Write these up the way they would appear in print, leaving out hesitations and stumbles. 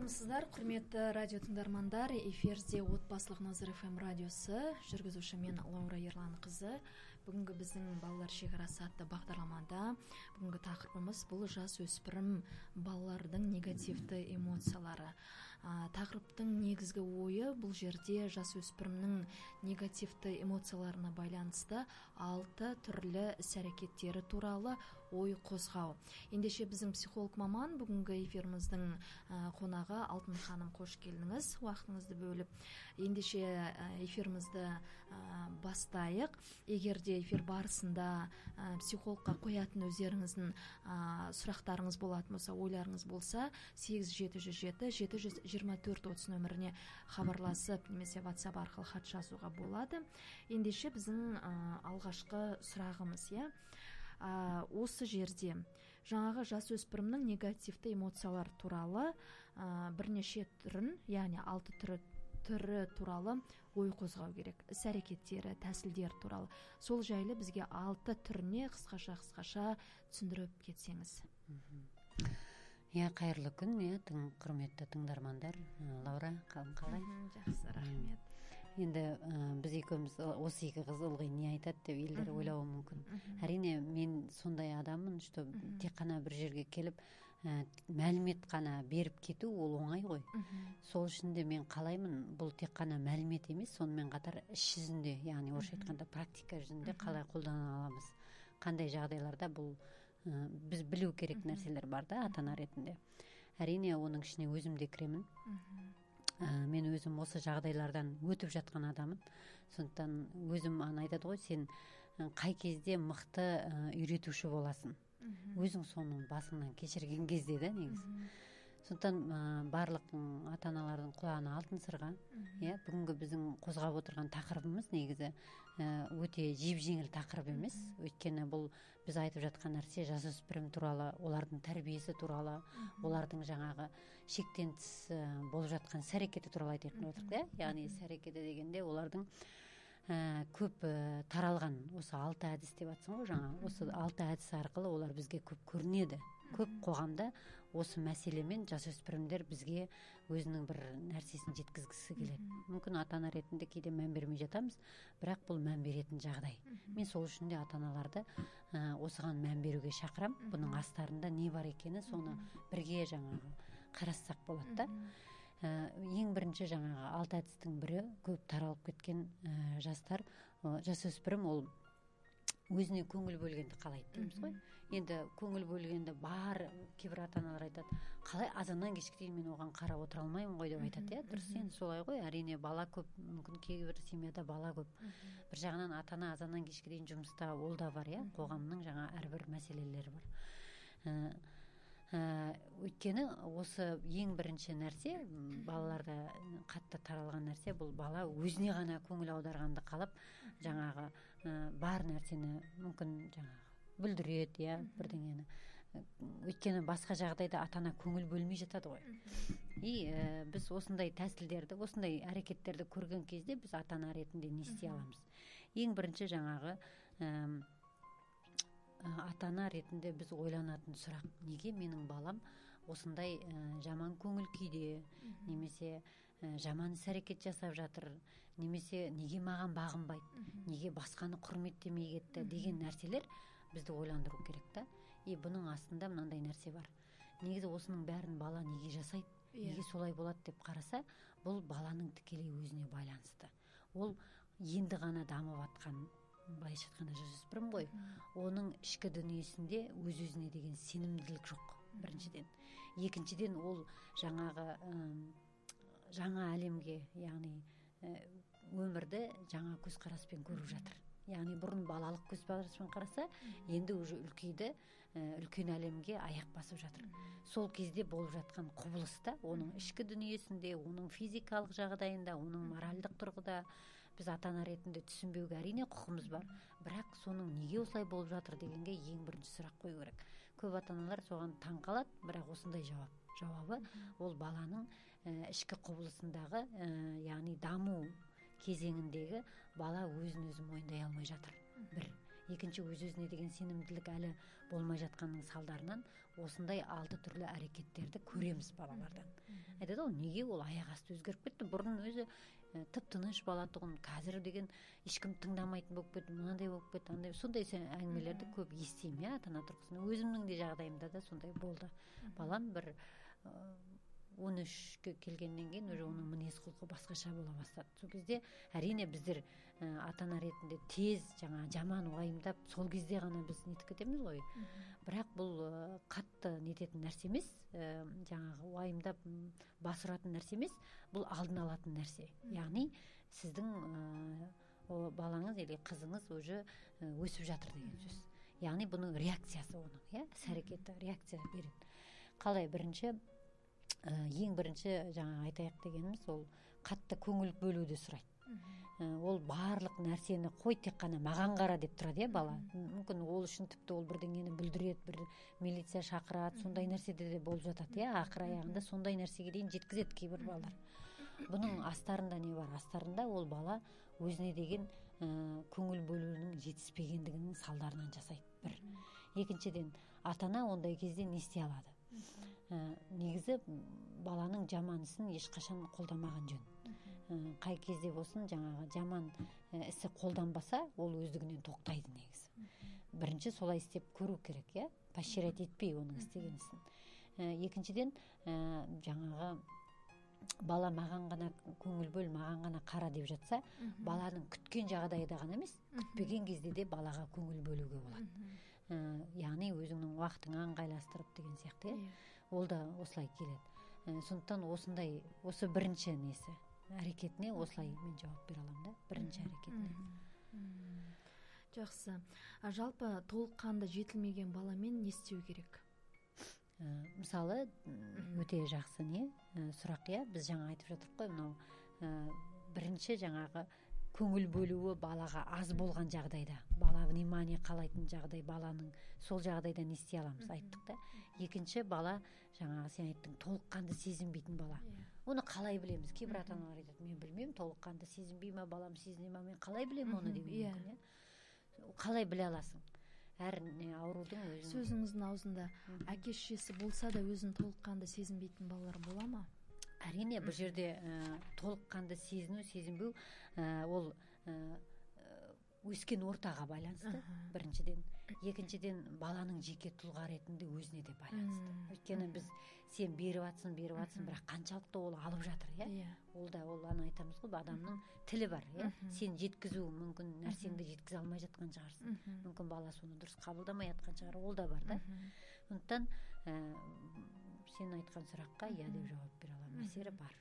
Армысыздар, құрметті радио тыңдармандар. Эфирде отбасылық Назар ФМ радиосы, жүргізуші мен Лаура Ерланқызы. Бүгінгі біздің балалар шекарасы атты бағдарламада бүгінгі тақырыбымыз бұл жас өспірім балалардың негативті эмоциялары. Тақырыптың негізгі ойы бұл жерде жас өспірімнің негативті эмоцияларына байланысты 6 түрлі іс-әрекеттері туралы ой қозғау. Ендеше біздің психолог маман бүгінгі эфиріміздің қонағы Алтын ханым, қош келдіңіз, уақытыңызды бөліп. Ендеше эфирімізді бастайық. Егер де эфир барысында психологқа қоятын өздеріңіздің сұрақтарыңыз болатын болса, ойларыңыз болса, 8707-724-30 нөміріне хабарласып, немесе WhatsApp арқылы хат жазуға болады. Ендеше біздің алғашқы сұрағымыз, осы жерде жаңағы жас өспірімнің негативті эмоциялар туралы бірнеше түрін, яғни 6 түрі туралы ой қозғау керек. Іс-әрекеттері, тәсілдер туралы. Сол жайлы бізге 6 түріне қысқаша түсіндіріп кетсеңіз. Қайырлы күн, құрметті тыңдармандар. Лаура, қалай? Жақсы, рахмет. Енді біз екеуміз осы екі қыз ылғи не айтады деп елдер ойлауы мүмкін. Әрине, мен сондай адаммын, что тек қана бір жерге келіп, мәлімет қана беріп кету, ол оңай ғой. Сол үшін де мен қалаймын, бұл тек қана мәлімет емес, сонымен қатар іс жүзінде, яғни орысша айтқанда практика жүзінде қалай қолдана аламыз. Қандай жағдайларда бұл біз білу керек нәрселер бар да, ата-ана ретінде. Әрине, оның ішіне өзім де кіремін. Мен өзім осы жағдайлардан өтіп жатқан адамын. Сондықтан өзім айтады ғой, сен қай кезде мықты үйретуші боласың. Өзің соның басыңнан кешірген кезде да, негізі. Сондықтан барлық ата-аналардың құлағына алтын сырға. Бүгінгі біздің қозғап отырған тақырыбымыз негізі өте жеп-жеңіл тақырып емес. Өйткені бұл біз айтып жатқан нәрсе жасөспірім туралы, олардың тәрбиесі туралы, олардың жаңағы шектен тыс болып жатқан іс-әрекеті туралы айтатын отырық. Яғни іс-әрекеті дегенде олардың көп таралған осы 6 әдіс деп атсың ғой жаңа. Осы 6 әдіс арқылы олар бізге көп көрінеді. Көп қоғамда осы мәселемен жасөспірімдер бізге өзінің бір нәрсесін жеткізгісі келеді. Мүмкін ата-ана ретінде кейде мән бермей жатамыз, бірақ бұл мән беретін жағдай. Мен сол үшін де ата-аналарды осыған мән беруге шақырам. Бұның астарында не бар екені, соны бірге жаңағы қарассақ болады да. Ең бірінші жаңағы 6 әдістің бірі көп таралып кеткен жастар, жасөспірім ол өзіне көңіл бөлгенді қалайды дейміз ғой. Енді көңіл бөлгенді бар, кейбір ата-аналар айтады, қалай азаннан кешке дейін мен оған қарап отыра алмаймын ғой деп айтады. Дұрыс, енді солай ғой. Әрине бала көп, мүмкін кейбір семьяда бала көп. Бір жағынан ата-ана азаннан кешке дейін жұмыста, ол да бар, қоғамның жаңа әрбір мәселелері бар. Өйткені осы ең бірінші нәрсе, балаларда қатты таралған нәрсе, бұл бала өзіне ғана көңіл аударғанды қалап, жаңағы бар нәрсені мүмкін жаңағы бүлдіреді, бірдеңені. Өйткені басқа жағдайда ата-ана көңіл бөлмей жатады ғой. Біз осындай тәсілдерді, осындай әрекеттерді көрген кезде біз ата-ана ретінде не істей аламыз. Ең бірінші жаңағы ата-ана ретінде біз ойланатын сұрақ, неге менің балам осындай жаман көңіл күйде, немесе жаман іс-әрекет жасап жатыр, немесе неге маған бағынбайды, неге басқаны құрметтемей кетті деген нәрселер бізді ойландыру керек та. Бұның астында мынандай нәрсе бар. Негізі осының бәрін бала неге жасайды, неге солай болады деп қараса, бұл баланың тікелей өзіне байланысты. Ол енді ғана дамып атқан, былайша айтқанда жасөспірім ғой. Оның ішкі дүниесінде өз-өзіне деген сенімділік жоқ, біріншіден. Екіншіден, ол жаңағы жаңа әлемге, яғни өмірді жаңа көзқараспен көріп жатыр. Яғни бұрын балалық көзқараспен қараса, енді уже үлкен әлемге аяқ басып жатыр. Сол кезде болып жатқан құбылыста, оның ішкі дүниесінде, оның физикалық жағдайында, оның моральдық тұрғыда біз ата-ана ретінде түсінбеуге әрине құқымыз бар. Бірақ соның неге осылай болып жатыр дегенге ең бірінші сұрақ қою керек. Көп ата-аналар соған таң қалады, бірақ осындай жауабы ол баланың ішкі құбылысындағы, яғни даму кезеңіндегі бала өзін өзі мойындай алмай жатыр. Бір. экинчи өз-өзүнө деген сенимдүүлүк әлі болмай жатканын салдарынан осындай 6 түрлүү аракеттерди көремиз балалардан. Айтат ол неге ол аяк асты өзгөрүп кетти, бурун өзү тыптыныч бала тугун, азыр деген эч ким тыңдамайтын болуп кетти, мындай болуп кетти, андай сондай әңгимелерди көп эстейм ата-ана тургусунда. Өзүмдүн да жагдайымда да сондай болду. Балам бир 13-кө келгенден кийин уже анын мынез кулку башкача боло баштады. Сол кезде әрине биздер ата-ана ретинде тез жаман уайымдап, сол кезде гана биз нетип кетебиз ғой. Бирок бул катты нететин нерсе эмес, уайымдап басыратын нерсе эмес, бул алдын алатын нерсе. Яғни сиздин балаңыз или кызыңыз уже өсүп жатыр деген сөз. Яғни бунун реакциясы онун, іс әрекеті реакция берет. Калай эң биринчи айтайык дегенimiz ол катты көңүл бөлүүдү сурайт. Ол баарлык нерсени кой, тек кана маган кара деп турат бала. Мүмкүн ол үчүн типти ол бирдеңени билдирет, бир милиция шакырат, сондай нерседе де болуп жатат. Акыр аягында сондай нерсеге дейин жеткизет кээ бир балдар. Бунун астарында не бар? Астарында ол бала өзүнө деген көңүл бөлүүнүн жетиспегендигинин салдарынан жасайт. Бир. Экинчиден, ата-ана ондай кезде не истей алады? Негизи баланын жаманысын эч качан колдомаган жөн. Кай кезде болсун жаман исти колдонбаса, ол өздүгүнөн токтойт негизи. Биринчи солай истеп көрүү керек, поощрять этпей онун истегенисин. Экинчиден, бала маган гана көңүл бөл, маган гана кара деп жатса, баланын күткөн жагдайда гана эмес, күтпеген кезде де балага көңүл бөлүүгө болот. Яғни өзүңнүн убактыңы ыңгайлаштырып деген сыяктуу. Ол да осылай келет. Сондуктан осы биринчи неси аракетине осылай мен жооп бере алам да, биринчи аракетине. Жакшы. Жалпы толук кандуу жетилмеген бала менен не истөө керек? Мисалы, өтө жакшы сурак. Биз жаңа айтып жатырык кой, мынау биринчи көңүл бөлүүгө балага аз болгон жагдайда, бала внимание каалайтын жагдай, баланын сол жагдайда не истей аламыз, айттык да. Экинчи, бала сен айттың, толук кандуу сезинбейтин бала. Оны калай билебиз? Кээ бир ата-аналар айтат, мен билбейм, толук кандуу сезинбейби, балам сезине ме, мен калай билем оны деп. Калай биле аласың? Ар аурудун өзү. Сөзүңүздүн аузунда аке шешеси болса да өзүн толук кандуу сезинбейтин балалар бола ма? Әрине, бұл жерде толық қанды сезінбеу ол өскен ортаға байланысты, біріншіден. Екіншіден, баланың жеке тұлға ретінде өзіне де байланысты. Өйткені біз сен беріп атсың, бірақ қаншалықты ол алып жатыр, Ол да, аны айтамыз ғой, адамның тілі бар, Сен жеткізу мүмкін нәрсеңді жеткізе алмай жатқан шығарсың. Мүмкін бала соны дұрыс қабылдамай жатқан шығар, ол да бар да. Сондықтан сен айткан суракка иә деп жооп бере алам. Әсері бар.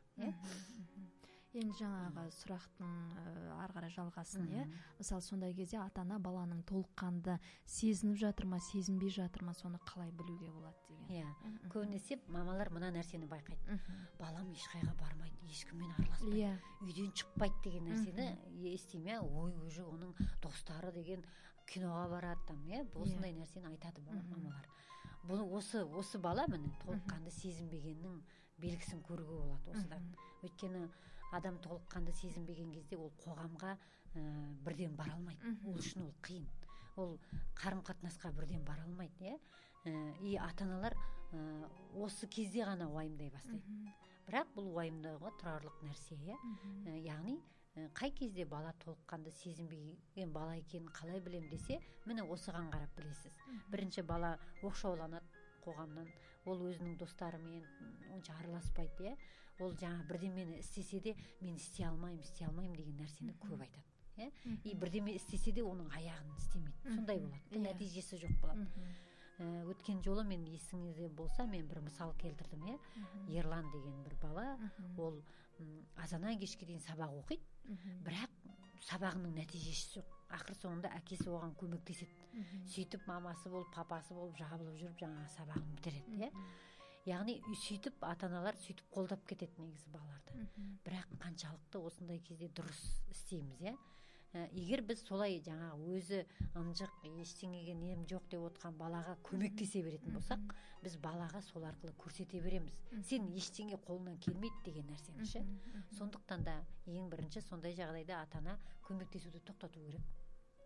Енді жаңағы сұрақтың ары қарай жалғасын, Мысалы, сондай кезде ата-ана баланың толыққанды сезініп жатыр ма, сезінбей жатыр ма, соны қалай білуге болады деген. Көбінесе мамалар мына нәрсені байқайды. Балам ешқайға бармайды, ешкіммен араласпайды, үйден шықпайды деген нәрсені естейм, ой, уже оның достары деген киноға барады, осындай нәрсені айтады мамалар. Осы бала міне толыққанды сезінбегеннің белгісін көруге болады осыдан. Өйткені адам толыққанды сезінбеген кезде ол қоғамға бірден бара алмайды. Ол үшін ол қиын. Ол қарым-қатынасқа бірден бара алмайды. И ата-аналар осы кезде ғана уайымдай бастайды. Бірақ бұл уайымдауға тұрарлық нәрсе. Яғни қай кезде бала толыққанды сезінбеген бала екенін қалай білем десе, міне осыған қарап білесіз. Бірінші, бала оқшауланады қоғамнан, ол өзінің достарымен онша араласпайды, ол бірдемені істесе де мен істей алмайм деген нәрсені көп айтады. И бірдеме істесе де оның аяғын істемейді. Сондай болады, нәтижесі жоқ болады. Өткен жолы мен есіңізде болса, мен бір мысал келтірдім. Ерлан деген бір бала, ол азаннан кешке дейін сабақ оқиды, бірақ сабағының нәтижесі жоқ. Ақыр соңында әкесі оған көмектеседі. Сөйтіп мамасы болып, папасы болып, жабылып жүріп, жаңағы сабағын бітіреді. Яғни сөйтіп ата-аналар сөйтіп қолдап кетеді негізі балаларды. Бірақ қаншалықты осындай кезде дұрыс істейміз, Егер біз солай жаңағы өзі ынжық, ештеңеге нем жоқ деп отқан балаға көмектесе беретін болсақ, біз балаға сол арқылы көрсете береміз. Сен ештеңе қолынан келмейді деген нәрсені. Сондықтан да ең бірінші сондай жағдайда ата-ана көмектесуді тоқтату керек.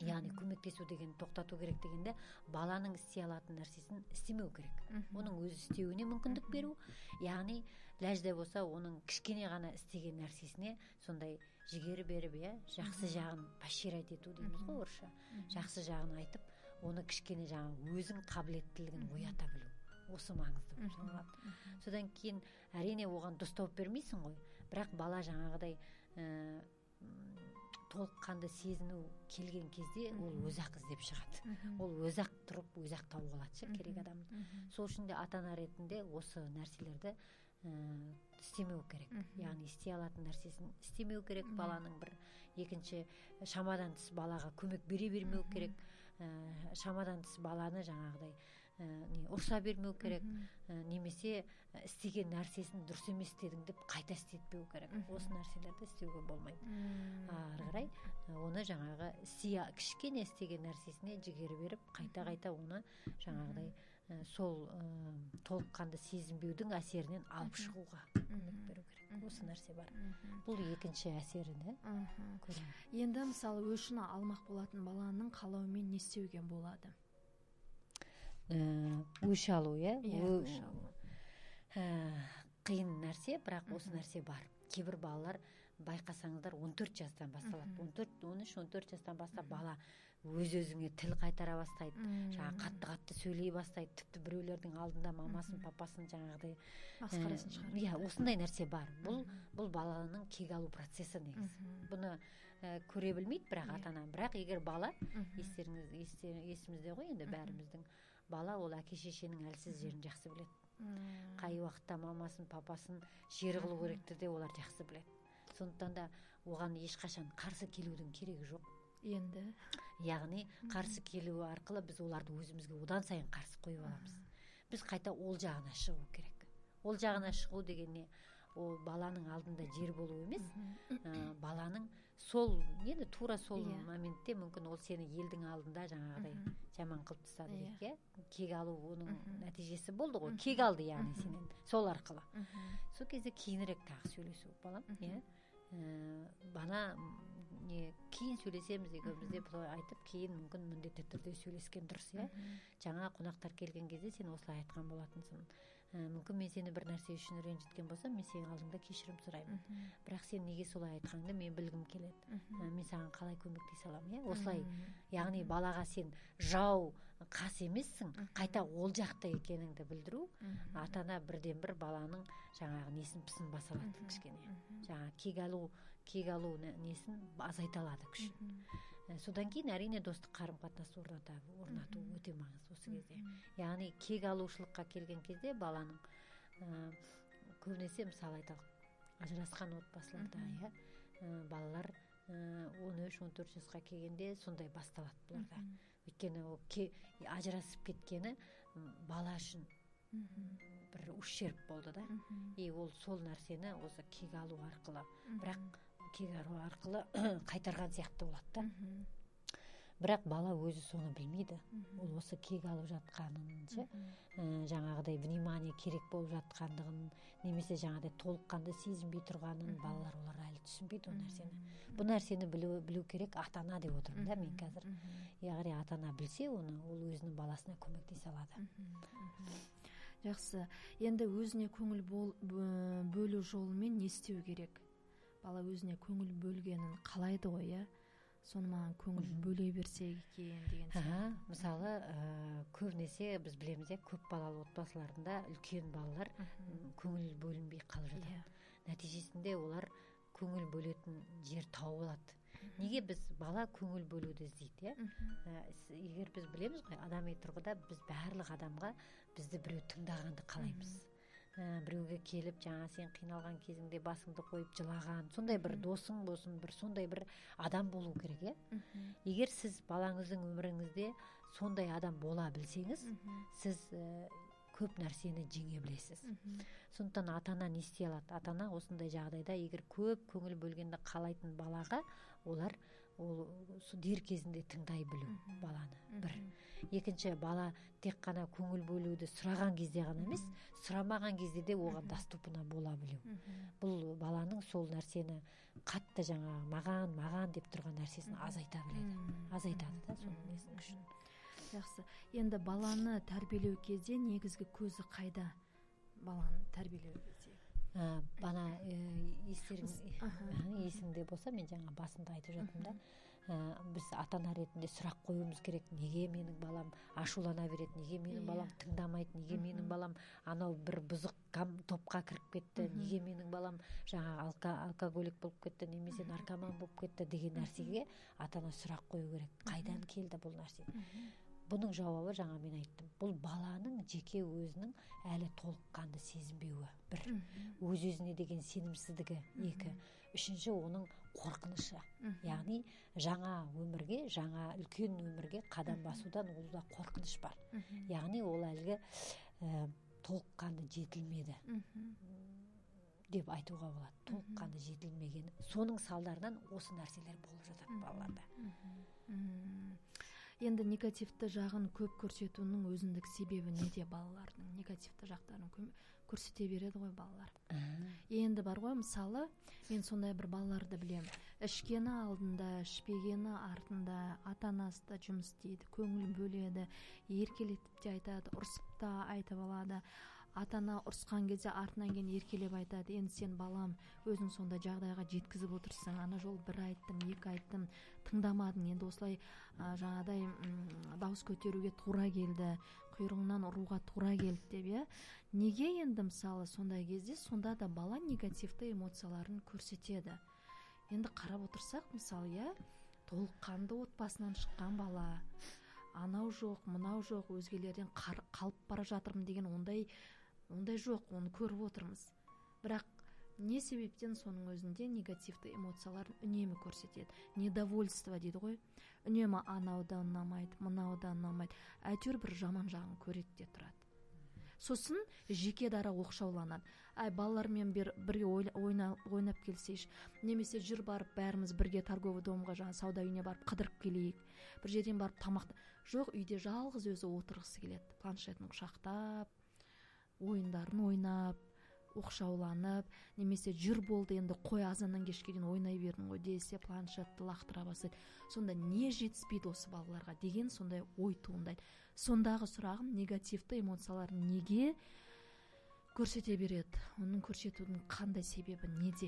яғни көмектесу деген тоқтату керек дегенде баланың істей алатын нәрсесін істемеу керек. Оның өз істеуіне мүмкіндік беру, яғни ләжде болса оның кішкене ғана істеген нәрсесіне сондай жігері беріп, жақсы жағын поощрять ету дейміз ғой орысша. Жақсы жағын айтып, оны кішкене жаңа өзің қабілеттілігін оята білу. Осы маңызды болып саналады. Содан кейін әрине оған дұрыс тауып бермейсің ғой, бірақ бала жаңағыдай толыққанды сезіну келген кезде ол өзақ іздеп шығады. Ол өзақ тұрып, өзақ тауып алады керек адамды. Сол үшін де ата-ана ретінде осы нәрселерді істемеу керек. Яғни істей алатын нәрсесін істемеу керек баланың бір. Екінші, шамадан тыс балаға көмек бере бермеу керек. Шамадан тыс баланы жаңағыдай ұрса бермеу керек, немесе істеген нәрсесін дұрыс емес істедің деп қайта істетпеу керек. Осы нәрселерді істеуге болмайды. Ары қарай оны жаңағы кішкене істеген нәрсесіне жігері беріп, қайта оны жаңағыдай сол толыққанды сезінбеудің әсерінен алып шығуға көмек беру керек. Осы нәрсе бар. Бұл екінші әсері. Енді мысалы өшін алмақ болатын баланың қалауымен не істеуге болады? Өш алу, қиын нәрсе, бірақ осы нәрсе бар. Кейбір балалар байқасаңыздар 14 жастан басталады. 13-14 жастан бастап бала өз-өзіңе тіл қайтара бастайды, жаңа қатты сөйлей бастайды, тіпті біреулердің алдында мамасын, папасын жаңағыдай масқарасын шығарады. Осындай нәрсе бар. Бұл баланың кек алу процесі негізі. Бұны көре білмейді бірақ ата-ана. Бірақ егер бала, есімізде ғой енді бәріміздің, бала ол әке-шешенің әлсіз жерін жақсы біледі. Қай уақытта мамасын, папасын жер қылу керекті де олар жақсы біледі. Сондықтан да оған ешқашан қарсы келудің керегі жоқ. Енді яғни қарсы келу арқылы біз оларды өзімізге одан сайын қарсы қойып аламыз. Біз қайта ол жағына шығу керек. Ол жағына шығу дегенне ол баланың алдында жер болу емес, баланың сол, енді тура сол моментте мүмкін ол сені елдің алдында жаңағыдай жаман қылып тастады дейік, кек алу оның нәтижесі болды ғой, кек алды яғни сенен сол арқылы. Сол кезде кейінірек тағы сөйлесу балам, бана кейін сөйлесеміз екеумізде бұлай айтып, кейін мүмкін міндетті түрде сөйлескен дұрыс, жаңа қонақтар келген кезде сен осылай айтқан болатынсың. Мүмкін мен сені бір нәрсе үшін ренжіткен болсам, мен сенің алдыңда кешірім сұраймын. Бірақ сен неге солай айтқаныңды мен білгім келеді. Мен саған қалай көмектесе аламын, осылай. Яғни балаға сен жау, қас емессің, қайта ол жақта екеніңді білдіру, ата-ана бірден бір баланың жаңағы несін пысын баса алады кішкене. Жаңа кек алу несін азайта алады күшін. Содан кейін әрине достық қарым-қатынас орнату өте маңызды осы кезде. Яғни кек алушылыққа келген кезде баланың көбінесе мысалы айталық, ажырасқан отбасыларда балалар 13-14 жасқа келгенде сондай басталады бұларда. Өйткені ажырасып кеткені бала үшін бір ущерб болды да. И ол сол нәрсені осы кек алу арқылы, бірақ кек алу арқылы қайтарған сияқты болады да. Бірақ бала өзі соны білмейді. Ол осы кек алып жатқанын, жаңағыдай внимание керек болып жатқандығын, немесе жаңағыдай толыққанды сезінбей тұрғанын балалар олар әлі түсінбейді ол нәрсені. Бұл нәрсені білу керек ата-ана деп отырмын да мен қазір. Яғни ата-ана білсе оны, ол өзінің баласына көмектесе алады. Жақсы. Енді өзіне көңіл бөлу жолымен не істеу керек? Бала өзіне көңіл бөлгенін қалайды ғой, соны маған көңіл бөле берсе екен деген. Мысалы, көбінесе біз білеміз, көп балалы отбасыларында үлкен балалар көңіл бөлінбей қалып жатады. Нәтижесінде олар көңіл бөлетін жер тауып алады. Неге біз бала көңіл бөлуді іздейді? Егер біз білеміз ғой, адами тұрғыда біз барлық адамға бізді біреу тыңдағанды қалаймыз. Біреуге келіп, жаңа сен қиналған кезіңде басыңды қойып жылаған, сондай бір досың болсын, бір сондай бір адам болу керек, Егер сіз балаңыздың өміріңізде сондай адам бола білсеңіз, сіз көп нәрсені жеңе білесіз. Сондықтан ата-ана не істей алады? Ата-ана осындай жағдайда егер көп көңіл бөлгенді қалайтын балаға, олар ол дер кезінде тыңдай білу баланы. Бір. Екінші, бала тек қана көңіл бөлуді сұраған кезде ғана емес, сұрамаған кезде де оған доступына бола білу. Бұл баланың сол нәрсені қатты жаңағы маған деп тұрған нәрсесін азайта біледі. Азайтады да соның несін күшін. Жақсы. Енді баланы тәрбиелеу кезде негізгі көзі қайда? Баланы тәрбиелеу кезде. Бана есіңде болса, мен жаңа басында айтып жаттым да, біз ата-ана ретінде сұрақ қоюымыз керек. Неге менің балам ашулана береді? Неге менің балам тыңдамайды? Неге менің балам анау бір бұзық топқа кіріп кетті? Неге менің балам жаңа алкоголик болып кетті, немесе наркоман болып кетті деген нәрсеге ата-ана сұрақ қою керек. Қайдан келді бұл нәрсе? Бұның жауабы жаңа мен айттым. Бұл баланың жеке өзінің әлі толыққанды сезінбеуі. Бір, өз-өзіне деген сенімсіздігі. Екі, үшінші, оның қорқынышы. Яғни жаңа өмірге, жаңа үлкен өмірге қадам басудан олда қорқыныш бар. Яғни ол әлгі толыққанды жетілмеді деп айтуға болады. Толыққанды жетілмеген. Соның салдарынан осы нәрселер болып жатады балаларда. Енді негативті жағын көп көрсетуінің өзіндік себебі неде? Балалардың негативті жақтарын көрсете береді ғой балалар. Енді бар ғой, мысалы, мен сондай бір балаларды білем. Ішкені алдында, ішпегені артында, ата-анасы да жұмыс істейді, көңіл бөледі, еркелетіп те айтады, ұрсып та айтып алады. Ата-ана ұрысқан кезде артынан кейін еркелеп айтады: енді сен балам өзің сонда жағдайға жеткізіп отырсың, ана жол бір айттым, екі айттым, тыңдамадың, енді осылай жаңадай дауыс көтеруге тура келді, құйрығынан ұруға тура келді деп. Неге енді мысалы сондай кезде сонда да бала негативті эмоцияларын көрсетеді? Енді қарап отырсақ, мысалы, толыққанды отбасынан шыққан бала, анау жоқ, мынау жоқ, өзгелерден қалып бара жатырмын деген ондай жоқ, оны көріп отырмыз. Бірақ не себептен соның өзінде негативті эмоцияларын үнемі көрсетеді? Недовольство дейді ғой. Үнемі анаудан ұнамайды, мынаудан ұнамайды. Әйтеуір бір жаман жағын көреді де тұрады. Сосын жеке дара оқшауланады. Балалармен бірге ойнап келсейші, немесе жүр барып бәріміз бірге торговый домға, жаңа сауда үйіне барып қыдырып келейік. Бір жерден барып тамақты. Жоқ, үйде жалғыз өзі отырғысы келеді. Планшетін құшақтап, ойындарын ойнап, оқшауланып, немесе жүр болды, енді қой азаннан кешке дейін ойнай бердің ғой десе, планшетті лақтыра бастайды. Сонда не жетіспейді осы балаларға деген сондай ой туындайды. Сондағы сұрағым, негативті эмоцияларын неге көрсете береді? Оның көрсетудің қандай себебі неде?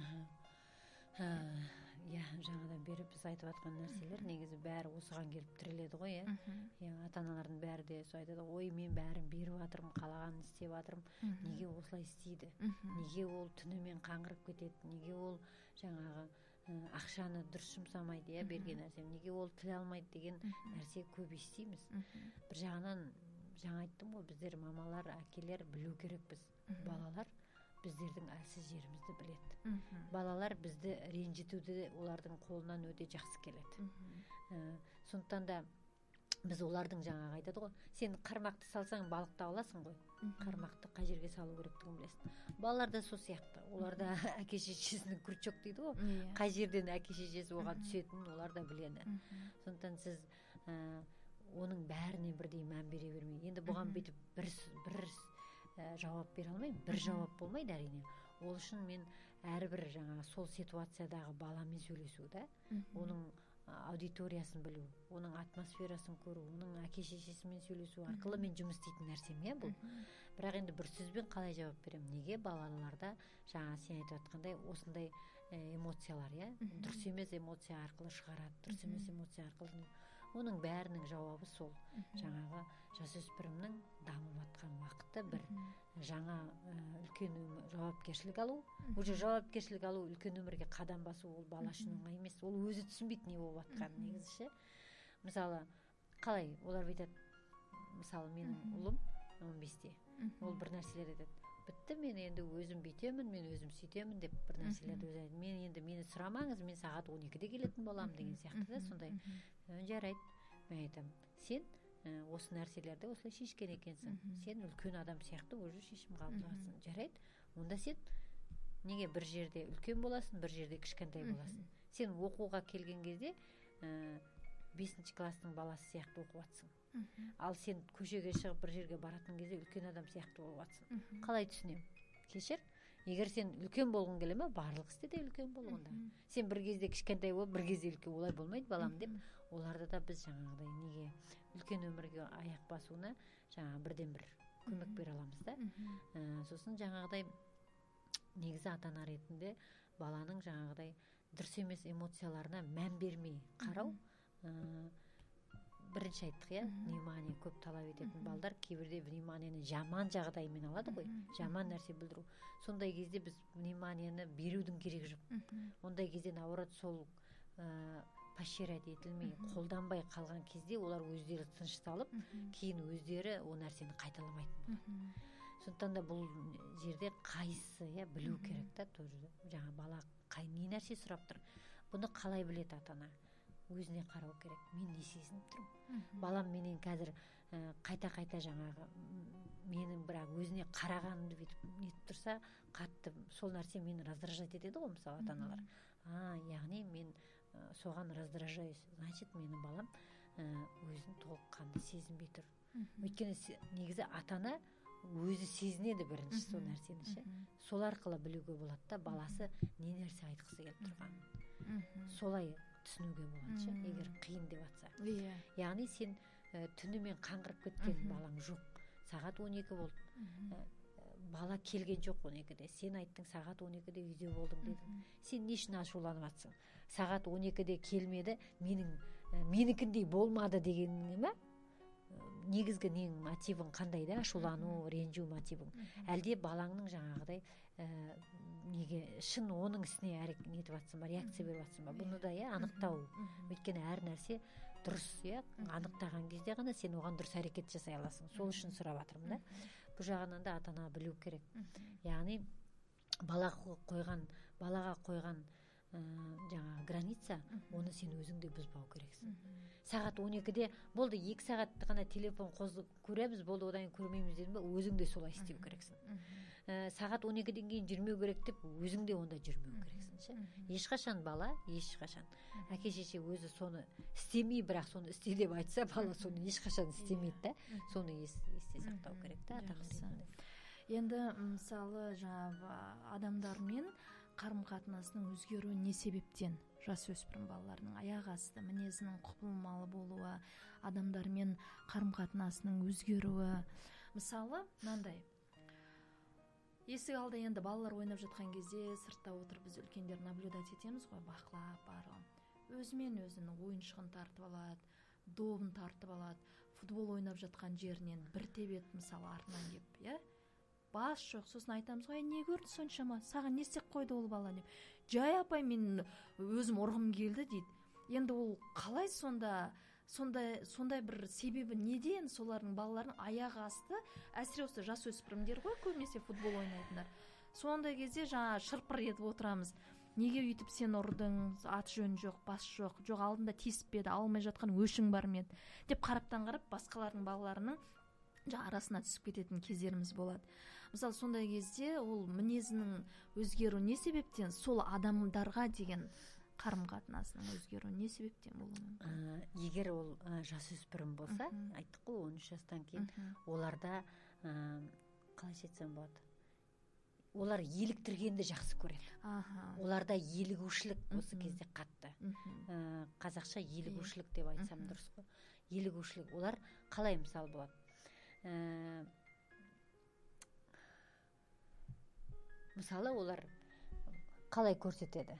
Жаңадан бері біз айтып жатқан нәрселер негізі бәрі осыған келіп тіреледі ғой. Ата-аналардың бәрі де сол айтады: ой, мен бәрін беріп жатырмын, қалағанын істеп жатырмын, неге осылай істейді? Неге ол түнімен қаңғырып кетеді? Неге ол жаңағы ақшаны дұрыс жұмсамайды, берген нәрсе? Неге ол тіл алмайды деген нәрсе көп естиміз. Бір жағынан жаңа айттым ғой, біздер мамалар, әкелер білу керекпіз. Балалар біздердің әлсіз жерімізді біледі. Балалар бізді ренжітуді олардың қолынан өте жақсы келеді. Сондықтан да біз олардың жаңағы айтады ғой, сен қармақты салсаң балықты аласың ғой. Қармақты қай жерге салу керектігін білесің. Балалар да сол сияқты. Оларда әке-шешесінің күрт дейді ғой. Қай жерден әке-шешесі оған түсетінін олар да біледі. Сондықтан сіз оның бәріне бірдей мән бере бермей. Енді бұған бүйтіп бір жауап бере алмаймын. Бір жауап болмайды әрине. Ол үшін мен әрбір жаңағы сол ситуациядағы баламен сөйлесуді, оның аудиториясын білу, оның атмосферасын көру, оның әке-шешесімен сөйлесу арқылы мен жұмыс істейтін нәрсем бұл. Бірақ енді бір сөзбен қалай жауап беремін? Неге балаларда жаңа сен айтып жатқандай осындай эмоциялар, дұрыс емес эмоция арқылы шығарады, дұрыс емес эмоция арқылы. Оның бәрінің жауабы сол. Жаңағы жасөспірімнің дамып жатқан уақыты бір жаңа үлкен жауапкершілік алу. Уже жауапкершілік алу, үлкен өмірге қадам басу, ол бала үшін оңай емес. Ол өзі түсінбейді не болып жатқанын негізі. Мысалы, қалай олар бүйтеді? Мысалы, менің ұлым 15-те. Ол бір нәрселер айтады: бітті, мен енді өзім бүйтемін, мен өзім сөйтемін деп бір нәрселерді өзі айтады. Мен енді мені сұрамаңыз, мен сағат 12-де келетін боламын деген сияқты да, сондай. Жарайды. Мен айтамын: сен осы нәрселерді осылай шешкен екенсің. Сен үлкен адам сияқты уже шешім қабылдағансың. Жарайды. Онда сен неге бір жерде үлкен боласың, бір жерде кішкентай боласың? сен окууга келген кезде 5-класстың баласы сыяктуу окуп атсың. Ал сен көшеге чыгып бир жерге баратын кезде үлкен адам сыяктуу болуп атсың. Калай түшүнөм? Кечир. Эгер сен үлкен болгуң келе ме, барлык исте де үлкен болгондо. Сен бир кезде кичкентай болуп, бир кезде үлкен, олай болмойт балам деп, оларды да биз жаңагыдай неге үлкен өмүргө аяк басууна жаңа бирден бир көмөк бере алабыз да. Сосын жаңагыдай негизи ата-ана ретинде баланын жаңагыдай дұрыс эмес эмоцияларына мән бермей карау. Биринчи айттык, внимание көп талап этетін балдар кээбирде вниманиени жаман жагдай менен алады ғой, жаман нерсе билдирүү. Сондай кезде биз вниманиени берүүдүн кереги жок. Ондай кезде наоборот сол поощрять этилмей, колдонбай калган кезде олар өздөрү тынчталып, кийин өздөрү ол нерсени кайталамайт. Сондықтан да бул жерде кайсы билүү керек да, тоже. Жаңа бала эмне нерсе сураптыр. Буну калай билет ата-ана? Өзүнө кароо керек. Мен не сезинип турмун? Балам менен казыр кайта-кайта жаңагы менин бирок өзүнө караганымды бүтүп нетип турса, катты сол нерсе мени раздражать этеди го, мисалы ата-аналар. Ягни мен соган раздражаюсь. Значит, менин балам өзүн толук кандуу сезинбей тур. Өйткөнү негизи ата-ана өзү сезинеди биринчи сол нерсени. Сол аркылуу билүүгө болот да, баласы эмне нерсе айткысы келип турганын. Солай түшүнүүгө болот, эгер кыйын деп атса. Яғни сен түнү мен каңгырып кеткен балаң жок. Саат 12 болду. Бала келген жок 12-де. Сен айттың саат 12-де үйдө болдум дедің. Сен эмне үчүн ачууланып атсың? Саат 12-де келмеди, меникиндей болмады дегениңе ме? Негизги нең мотивың кандай да? Ачуулануу, ренжүү мотивың. Әлде балаңның жаңагыдай неге шын оның исине нетип атсыңбы, реакция берип атсыңбы? Буну да аныктау. Өйткөнү ар нерсе дұрыс, аныктаган кезде гана сен оған дұрыс аракет жасай аласың. Сол үчүн сурап атырмын да. Бул жагынан да ата-ана билүү керек. Яғни балага койгон жаңа граница, оны сен өзүңдө бузбау керексиң. Саат 12-де болду, 2 саат гана телефон көрөбүз, болду, одан кийин көрмөйбүз дедим ба, өзүң солай истеп керексиң. Саат 12-ден кийин жүрмөө керек деп, өзүң онда жүрмөө керексиң. Эч качан бала, эч качан аке шеше өзү сону истемей, бирок сону исте деп айтса, бала сону эч качан истемейт да. Сону эсте сактау керек да, ата-ана. Енді мысалы жаңағы адамдармен қарым-қатынасының өзгеруі не себептен? Жасөспірім балалардың аяқ асты мінезінің құбылмалы болуы, адамдармен қарым-қатынасының өзгеруі. Мысалы, мынандай. Есік алды енді балалар ойнап жатқан кезде сыртта отырып біз үлкендер наблюдать етеміз ғой, бақылап барлығын. Өзімен өзінің ойыншығын тартып алады, добын тартып алады, футбол ойнап жатқан жерінен бір тебет мысалы артынан кеп, бас жоқ. Сосын айтамыз ғой, не көрді соншама, саған не істеп қойды ол бала деп. Жай апай, мен өзім ұрғым келді дейді. Енді ол қалай сондай бір себебі неден? Солардың балалардың аяғы асты, әсіре осы жасөспірімдер ғой, көбінесе футбол ойнайтындар. Сондай кезде жаңа шырпыр етіп отырамыз. Неге үйтіп сен ұрдың, ат жөн жоқ, бас жоқ, алдында тиісіп беді, алмай жатқан өшің бар ма еді деп қараптан қарап басқалардың балаларының арасына түсіп кететін кездеріміз болады. Мысалы, сондай кезде ол мінезінің өзгеру не себептен? Сол адамдарға деген қарым-қатынасының өзгеру не себептен болуы мүмкін? Егер ол жасөспірім болса, айттық қой 13 жастан кейін, оларда қалайша айтсам болады, олар еліктіргенді жақсы көреді. Оларда елігушілік осы кезде қатты. Қазақша елігушілік деп айтсам дұрыс қой. Елігушілік. Олар қалай мысал болады? Мысалы, олар қалай көрсетеді?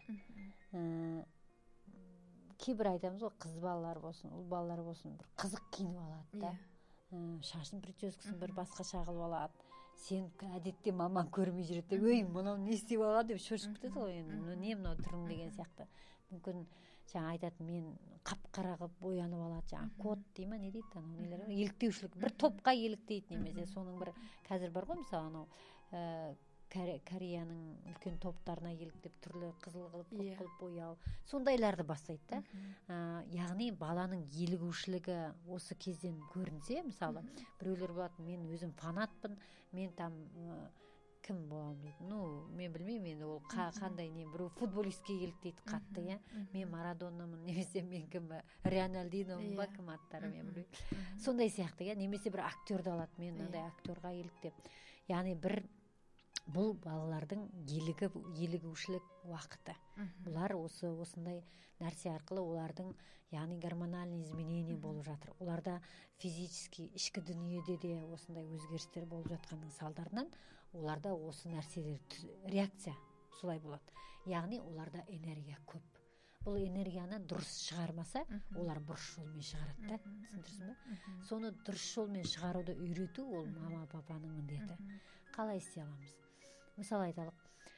Кейбір айтамыз ғой, қыз балалар болсын, ұл балалар болсын, бір қызық киініп алады да. Шашын прическасын бір басқаша қылып алады. Сен әдетте маман көрмей жүреді. Өй, мынау не істеп алады деп шошып кетеді ғой. Не мынау түрің деген сияқты. Мүмкін жаңа айтады, мен қап-қара қылып боянып алады. Жаңа код дей ма, не дейді? Нелер еліктеушілік. Бір топқа еліктейді немесе. Соның бір қазір бар ғой, мысалы анау Кореяның үлкен топтарына еліктеп түрлі қызыл қылып, көк қылып бояу. Сондайларды бастайды да. Яғни баланың елігушілігі осы кезден көрінсе, мысалы, біреулер болады, мен өзім фанатпын, мен там кім боламын дейді. Ну мен білмеймін енді ол қандай не біреу футболистке келді дейді қатты, иә, мен Марадонамын, немесе мен кім, Рональдиномын ба, кім аттары мен білмеймін, сондай сияқты, иә, немесе бір актерді алады, мен мынандай актерға келдік деп. Яғни бұл балалардың елігушілік уақыты. Бұлар осындай нәрсе арқылы олардың, яғни гормональный изменение болып жатыр. Оларда физически, ішкі дүниеде де осындай өзгерістер болып жатқанның салдарынан оларда осы нәрселер реакция солай болады. Яғни оларда энергия көп. Бұл энергияны дұрыс шығармаса, олар бұрыс жолмен шығарады да, түсіндірсің бе? Соны дұрыс жолмен шығаруды үйрету ол мама папаның міндеті. Қалай істей аламыз? Мысалы айталық,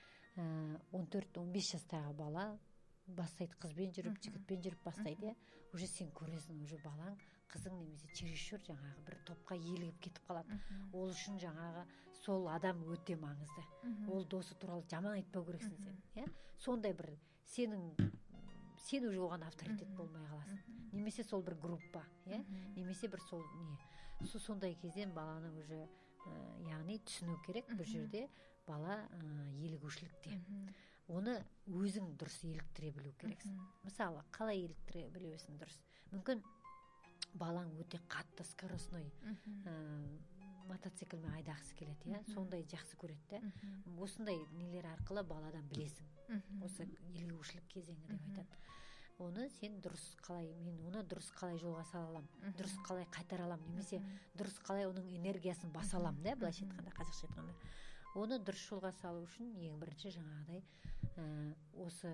14-15 жастағы бала бастайды, қызбен жүріп, жігітпен жүріп бастайды, уже сен көресің, уже балаң, қызың немесе чересчур жаңағы бір топқа елігіп кетіп қалады. Ол үшін жаңағы сол адам өте маңызды. Ол досы туралы жаман айтпау керексің сен, иә? Сондай бір сен уже оған авторитет болмай қаласың. Немесе сол бір группа, иә? Немесе бір сол не. Сондай кезден баланы уже яғни түсіну керек, бұл жерде бала елігушілікте. Оны өзің дұрыс еліктіре білу керексің. Мысалы, қалай еліктіре білесің дұрыс? Мүмкін балаң өте қатты скоростной мотоциклмен айдағысы келеді, иә? Сондай жақсы көреді. Осындай нелер арқылы баладан білесің. Осы елігушілік кезеңі деп айтады. Оны сен дұрыс қалай, мен оны дұрыс қалай жолға сала аламын, дұрыс қалай қайтара аламын, немесе дұрыс қалай оның энергиясын баса аламын, да, былайша айтқанда, қазақша айтқанда. Оны дұрыс жолға салу үшін ең бірінші жаңағыдай осы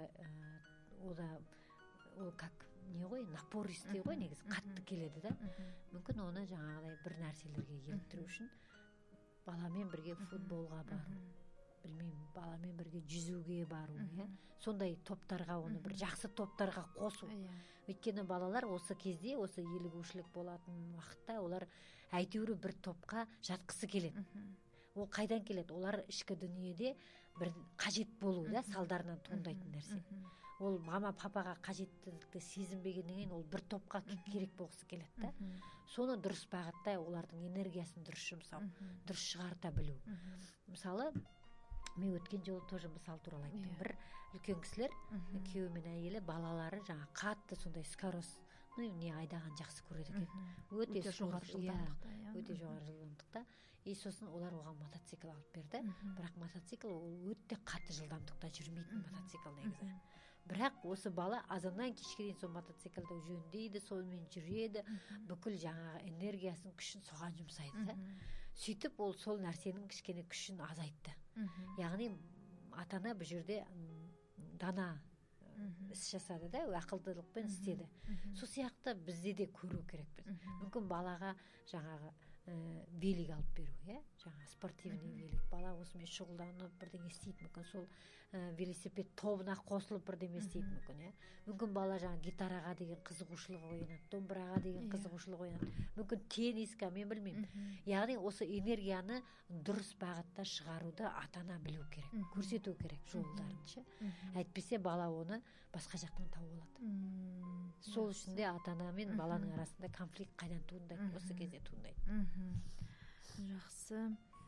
ол как не ғой, напористый ғой, негізі қатты келеді да. Мүмкін оны жаңағыдай бір нәрселерге еліктіру үшін баламен бірге футболға бару, білмеймін, баламен бірге жүзуге бару, иә. Сондай топтарға, оны бір жақсы топтарға қосу. Өйткені балалар осы кезде, осы елігушілік болатын уақытта, олар әйтеуір бір топқа жатқысы келеді. Ол қайдан келеді? Олар ішкі дүниеде бір қажет болу, да, салдарынан туындайтын нәрсе. Ол мама папаға қажеттілікті сезінбегеннен кейін ол бір топқа керек болғысы келеді, да. Соны дұрыс бағытта, олардың энергиясын дұрыс жұмсау, дұрыс шығарта білу. Мысалы, мен өткен жолы тоже мысал туралы айттым. Бір үлкен кісілер, күйеуі мен әйелі, балалары жаңа қатты сондай скорост, не айдаған жақсы көреді екен. Өте жоғары жылдамдықта. И сосын олар оған мотоцикл алып берді. Бірақ мотоцикл ол өте қатты жылдамдықта жүрмейтін мотоцикл негізі. Бірақ осы бала азаннан кешке дейін сол мотоциклді жөндейді, сонымен жүреді, бүкіл жаңағы энергиясын, күшін соған жұмсайды. Сөйтіп ол сол нәрсенің кішкене күшін азайтты. Яғни ата-ана бұл жерде дана іс жасады да, ақылдылықпен істеді. Сол сияқты бізде де көру керекпіз. Мүмкін балаға жаңағы велик алып беру, жаңа спортивный велик. Бала осымен шұғылданып бірдеңе істейді, мүмкін сол велосипед тобына қосылып бірдеңе істейді, мүмкін. Мүмкін бала жаңа гитараға деген қызығушылығы оянады, домбыраға деген қызығушылығы оянады, мүмкін тенниске, мен білмеймін. Яғни осы энергияны дұрыс бағытта шығаруды ата-ана білу керек, көрсету керек жолдарын. Әйтпесе бала оны басқа жақтан тауып алады. Сол үшін де ата-ана мен баланың арасында конфликт қайдан туындайды, осы кезде туындайды. Жақсы.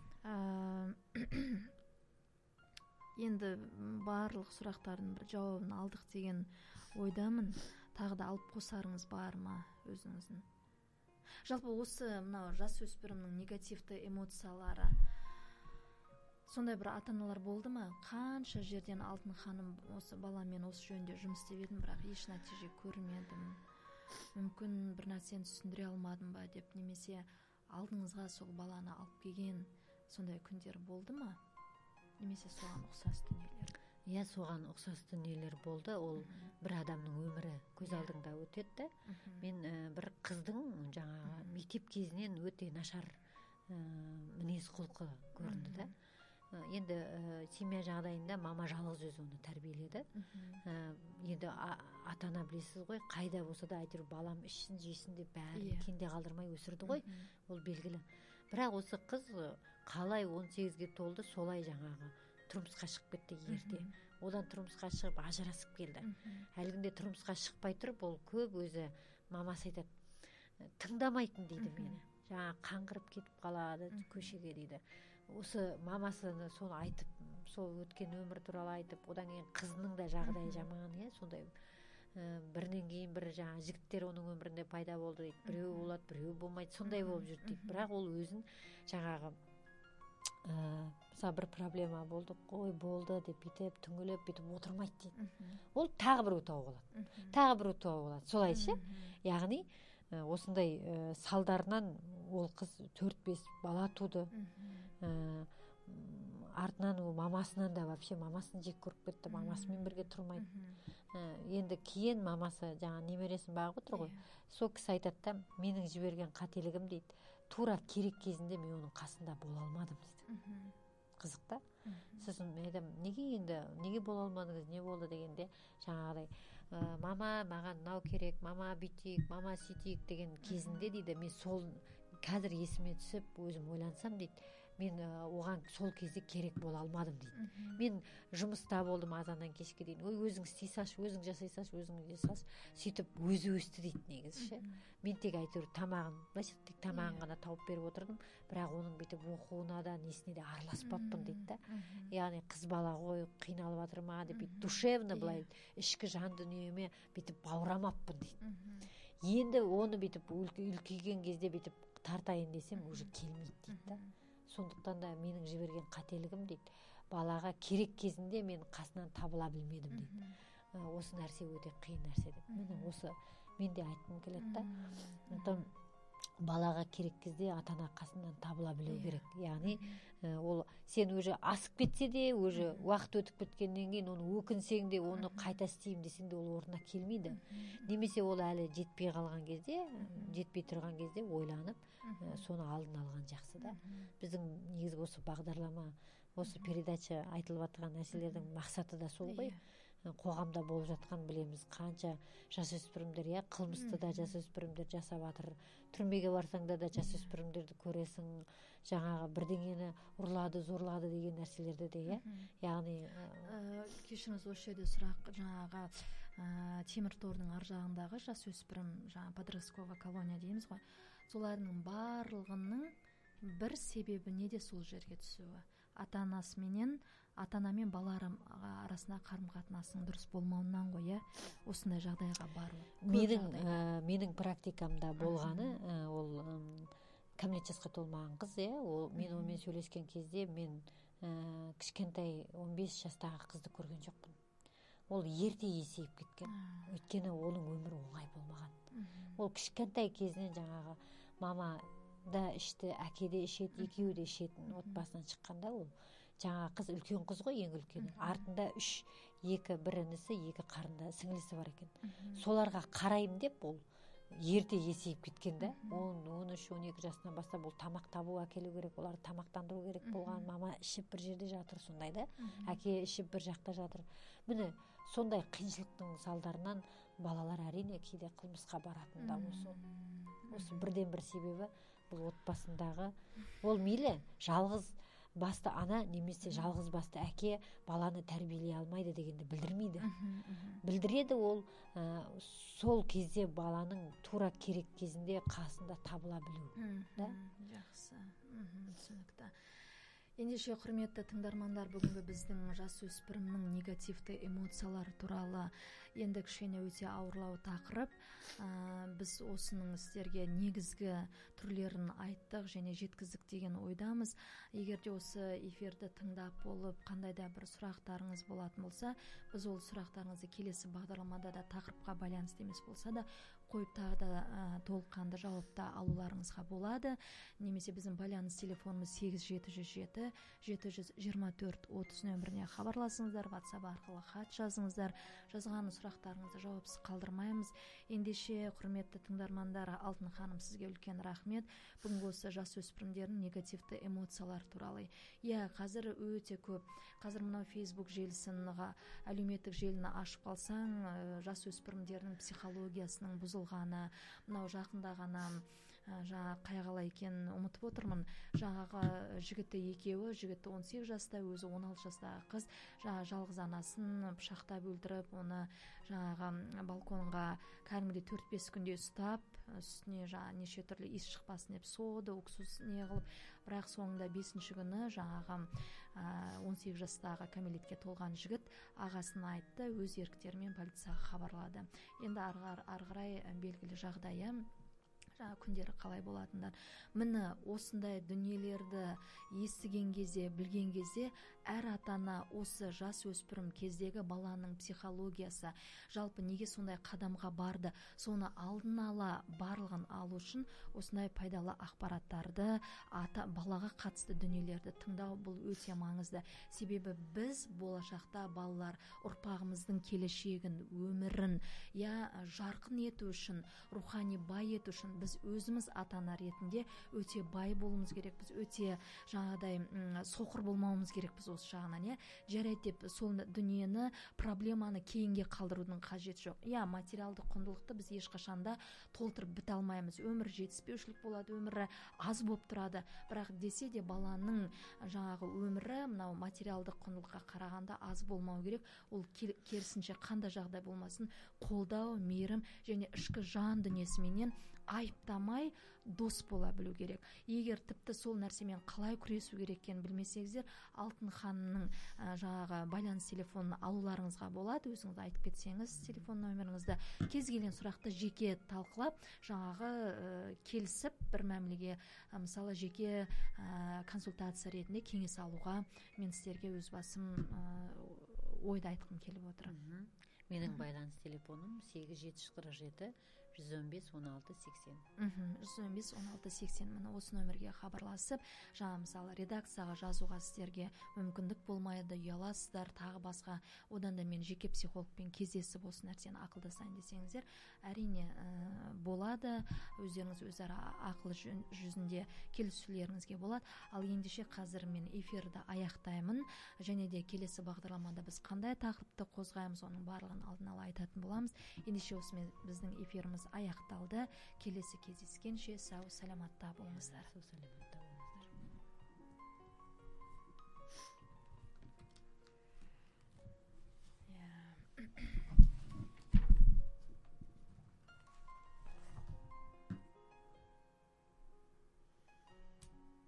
Енді барлық сұрақтардың бір жауабын алдық деген ойдамын. Тағы да алып қосарыңыз бар ма өзіңіздің? Жалпы осы мынау жасөспірімнің негативті эмоциялары сондай бір ата-аналар болды ма? Қанша жерден Алтын ханым осы баламен осы жөнінде жұмыс істеп едім, бірақ еш нәтиже көрмедім. Мүмкін бір нәрсені түсіндіре алмадым ба деп, немесе алдыңызға сол баланы алып келген сондай күндер болды ма? Немесе соған ұқсас дүниелер? Иә, соған ұқсас дүниелер болды. Ол бір адамның өмірі көз алдыңда өтеді. Мен бір қыздың жаңағы мектеп кезінен өте нашар мінез құлқы көрінді да. Енді семья жағдайында мама жалғыз өзі оны тәрбиеледі. Енді ата-ана білесіз ғой, қайда болса да әйтеуір балам ішсін, жесін деп бәрін кенде қалдырмай өсірді ғой. Ол белгілі. Бірақ осы қыз қалай 18-ге толды, солай жаңағы тұрмысқа шығып кетті ерте. Одан тұрмысқа шығып ажырасып келді. Әлгінде тұрмысқа шықпай тұрып, ол көп өзі мамасы айтады, тыңдамайтын дейді мені. жаңа қаңғырып кетіп қалады көшеге дейді. Осы мамасыны соны айтып, сол өткен өмір туралы айтып, одан кейін қызының да жағдайы жаман, сондай бірінен кейін бірі жаңа жігіттер оның өмірінде пайда болды дейді. Біреу болады, біреу болмайды, сондай болып жүрді дейді. Бірақ ол өзін жаңағы мысалы бір проблема болды, қой болды деп бүйтіп түңіліп бүйтіп отырмайды дейді. Ол тағы біреу тауып алады. Тағы біреу тауып алады. Солай ше. Яғни осындай салдарынан ол қыз 4-5 бала туды. Артынан ол мамасынан да вообще мамасын жек көріп кетті, мамасымен бірге тұрмайды. Енді кейін мамасы жаңа немересін бағып отыр ғой. Сол кісі айтады да, менің жіберген қателігім дейді, тура керек кезінде мен оның қасында бола алмадым дейді. Қызық та. Сосын мен айтамын, неге бола алмадыңыз, не болды дегенде, жаңағыдай мама маған мынау керек, мама бүйтейік, мама сөйтейік деген кезінде дейді, мен сол қазір есіме түсіп, өзім ойлансам дейді, мен оған сол кезде керек бола алмадым дейді. Мен жұмыста болдым азаннан кешке дейін. Ой, өзің істей салшы, өзің жасай салшы, өзің жасашы. Сөйтіп өзі өсті дейді негізі ше. Мен тек әйтеуір тамағын, значит, тек тамағын ғана тауып беріп отырдым, бірақ оның бүйтіп оқуына да несіне де араласпаппын дейді да. Яғни қыз бала ғой, қиналып жатыр ма деп бүйтіп душевно былай ішкі жан дүниеме бүйтіп баурамаппын дейді. Енді оны бүйтіп үлкейген кезде бүйтіп тартайын десем уже келмейді дейді да. Сондықтан да менің жіберген қателігім дейді, балаға керек кезінде мен қасынан табыла білмедім дейді. Осы нәрсе өте қиын нәрсе деп. Міне осы мен де айтқым келеді да. Сондықтан балаға керек кезде ата-ана қасынан табыла білу керек. Яғни ол сен уже асып кетсе де, уже уақыт өтіп кеткеннен кейін оны өкінсең де, оны қайта істеймін десең де ол орнына келмейді. Немесе ол әлі жетпей қалған кезде, жетпей тұрған кезде ойланып, соны алдын алған жақсы да. Біздің негізі осы бағдарлама, осы передача айтылып жатқан нәрселердің мақсаты да сол ғой. Қоғамда болып жатқан білеміз, қанша жасөспірімдер, қылмысты да жасөспірімдер жасап жатыр. Түрмеге барсаң да жасөспірімдерді көресің. Жаңағы бірдеңені ұрлады, зорлады деген нәрселерді де, яғни кешіріңіз, осы жерде сұрақ, жаңағы темір тордың ар жағындағы жасөспірім, жаңағы подростковая колония дейміз ғой. Солардың барлығының бір себебі неде сол жерге түсуі? Ата-ана мен бала арасында қарым-қатынасының дұрыс болмауынан ғой, осындай жағдайға бару. Менің практикамда болғаны, ол кәмелет жасқа толмаған қыз, мен онымен сөйлескен кезде мен кішкентай 15 жастағы қызды көрген жоқпын. Ол ерте есейіп кеткен. Өйткені оның өмірі оңай болмаған. Ол кішкентай кезінен жаңағы мама да ішті, әке де ішеді, екеуі де ішетін отбасынан шыққанда ол жаңа қыз үлкен қыз ғой, ең үлкені. Артында 2 бір інісі, 2 қарында сіңлісі бар екен. Соларға қараймын деп ол ерте есейіп кеткен да. 13-12 жасынан бастап ол тамақ табу әкелу керек, оларды тамақтандыру керек болған. Мама ішіп бір жерде жатыр, сондай да. Әке ішіп бір жақта жатыр. Міне сондай қиыншылықтың салдарынан балалар әрине кейде қылмысқа баратын да осы бірден бір себебі бұл отбасындағы, ол мейлі жалғыз басты ана немесе жалғыз басты әке баланы тәрбиелей алмайды дегенді білдірмейді. Білдіреді ол сол кезде баланың тура керек кезінде қасында табыла білу. Жақсы, түсінікті. Ендеше құрметті тыңдармандар, бүгінгі біздің жасөспірімнің негативті эмоциялар туралы енді кішкене өте ауырлау тақырып. Біз осының сіздерге негізгі түрлерін айттық және жеткіздік деген ойдамыз. Егер де осы эфирді тыңдап болып, қандай да бір сұрақтарыңыз болатын болса, біз ол сұрақтарыңызды келесі бағдарламада да тақырыпқа байланысты емес болса да қойып тағы да толыққанды жауапты алуларыңызға болады. Немесе біздің байланыс телефонымыз 8707 724 30 нөміріне хабарласыңыздар, WhatsApp арқылы хат жазыңыздар. Жазған сұрақтарыңызды жауапсыз қалдырмаймыз. Ендеше құрметті тыңдармандар, Алтын ханым, сізге үлкен рахмет. Бүгінгі осы жасөспірімдердің негативті эмоциялар туралы. Қазір өте көп. Қазір мынау Facebook желісін, әлеуметтік желіні ашып қалсаң, жасөспірімдердің психологиясының бұзылғаны, мынау жақында ғана жаңа қайғылай екенін ұмытып отырмын. Жаңағы жігіті екеуі, жігіті 18 жаста, өзі 16 жастағы қыз, жаңа жалғыз анасын пышақтап өлтіріп, оны жаңағы балконға кәдімгідей 4-5 күнде ұстап, үстіне жаңа неше түрлі иіс шықпасын деп соды, уксус не қылып, бірақ соңында 5-ші күні жаңағы 18 жастағы кәмелетке толған жігіт ағасын айтты, өз еріктерімен полицияға хабарлады. Енді ары қарай белгілі жағдайы күндері қалай болатындар. Міне осындай дүниелерді естіген кезде, білген кезде, әр ата-ана осы жас өспірім кездегі баланың психологиясы, жалпы неге сондай қадамға барды, соны алдын ала барлығын алу үшін осындай пайдалы ақпараттарды, балаға қатысты дүниелерді тыңдау бұл өте маңызды. Себебі біз болашақта балалар ұрпағымыздың келешегін, өмірін, жарқын ету үшін, рухани бай ету үшін біз өзіміз ата-ана ретінде өте бай болуымыз керек, біз өте жаңағыдай соқыр болмауымыз керекпіз осы жағынан, жарайды деп сол дүниені, проблеманы кейінге қалдырудың қажеті жоқ. Материалдық құндылықты біз ешқашанда толтырып біте алмаймыз. Өмір жетіспеушілік болады, өмірі аз болып тұрады. Бірақ десе де баланың жаңағы өмірі мынау материалдық құндылыққа қарағанда аз болмау керек. Ол керісінше қандай жағдай болмасын, қолдау, мейірім және ішкі жан дүниесіменен айыптамай дос бола білу керек. Егер тіпті сол нәрсемен қалай күресу керек екенін білмесеңіздер, Алтын ханымның жаңағы байланыс телефонын алуларыңызға болады. Өзіңіз айтып кетсеңіз телефон номеріңізді, кез келген сұрақты жеке талқылап, жаңағы келісіп бір мәмілеге, мысалы жеке консультация ретінде кеңес алуға мен сіздерге өз басым ойды айтқым келіп отыр. Менің байланыс телефоным 8747 115 16 80. 115 16 80. Міне осы нөмерге хабарласып, жаңа мысалы редакцияға жазуға сіздерге мүмкіндік болмайды, ұяласыздар, тағы басқа, одан да мен жеке психологпен кездесіп осы нәрсені ақылдасайын десеңіздер, әрине болады, өздеріңіз өзара ақыл жүзінде келісулеріңізге болады. Ал ендеше қазір мен эфирді аяқтаймын, және де келесі бағдарламада біз қандай тақырыпты қозғаймыз, оның барлығын алдын ала айтатын боламыз. Ендеше осымен біздің эфиріміз аяқталды. Келесі кездескенше сау саламатта болыңыздар.